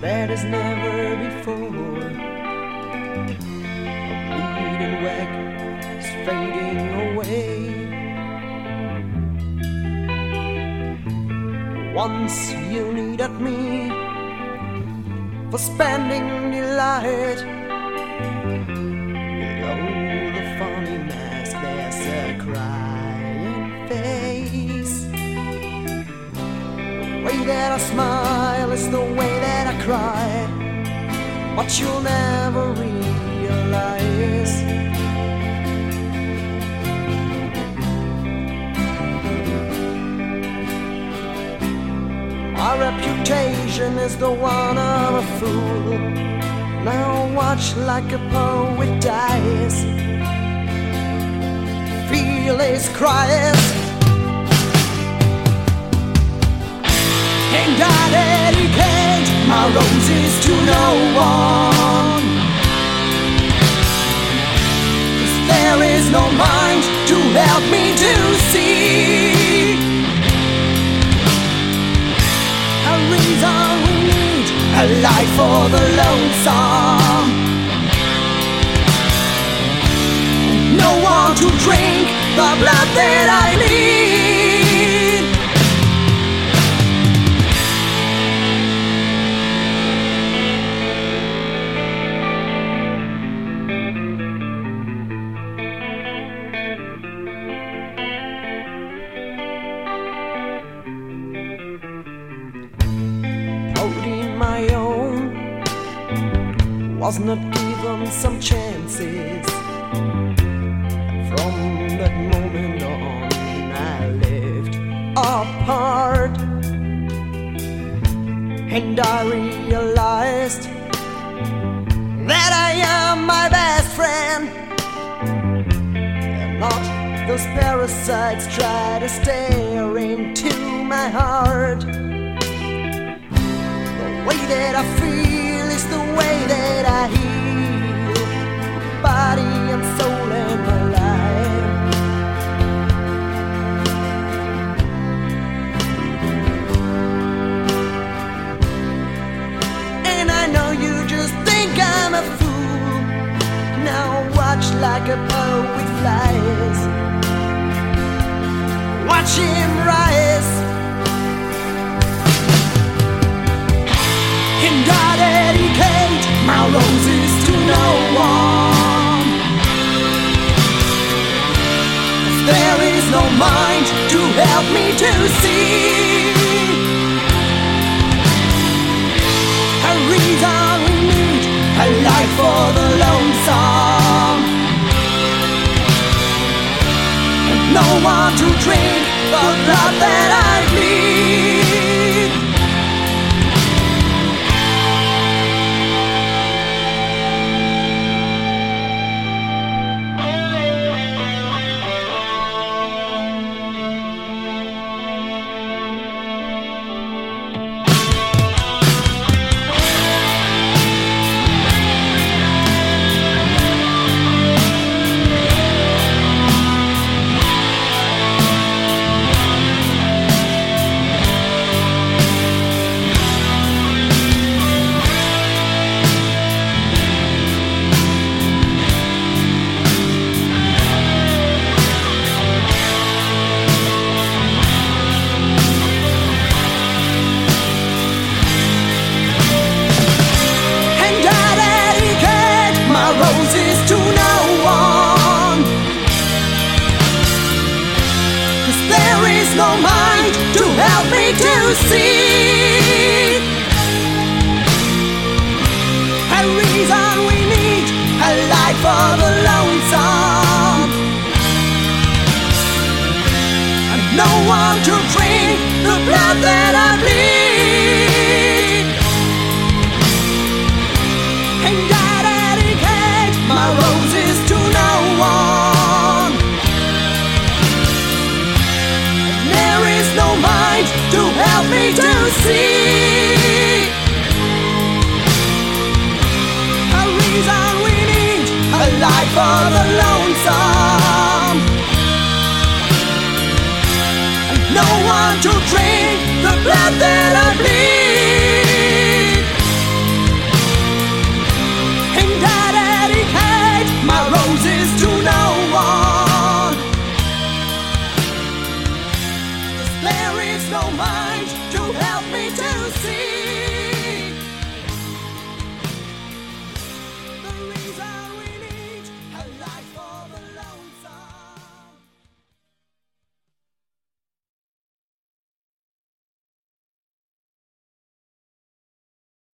bad as never before. A bleeding wreck is fading away. Once you needed me for spending delight. Below the funny mask there's a crying face. The way that I smile is the way that I cry, but you'll never realize. My reputation is the one of a fool. Now watch like a poet dies. Feel his cries, and I dedicate my roses to no one. 'Cause there is no mind to help me to see a reason we need a light for the lonesome. No one to drink the blood that I need. Holding my own, was not given some chances. From that moment on, I lived apart, and I realized that I am my best friend, and not those parasites try to stare into my heart. The way that I feel is the way that I heal, body and soul and my life. And I know you just think I'm a fool. Now watch like a poet flies. Watch him rise. And I dedicate my roses to no one. 'Cause there is no mind to help me to see a reason we need a light for the lonesome, and no one to drink the blood that I bleed. Roses to no one. 'Cause there is no mind to help me to see a reason we need a light for the lonesome, and no one to drink the blood that I bleed. And my roses to no one. And there is no mind to help me to see a reason we need a light for the light.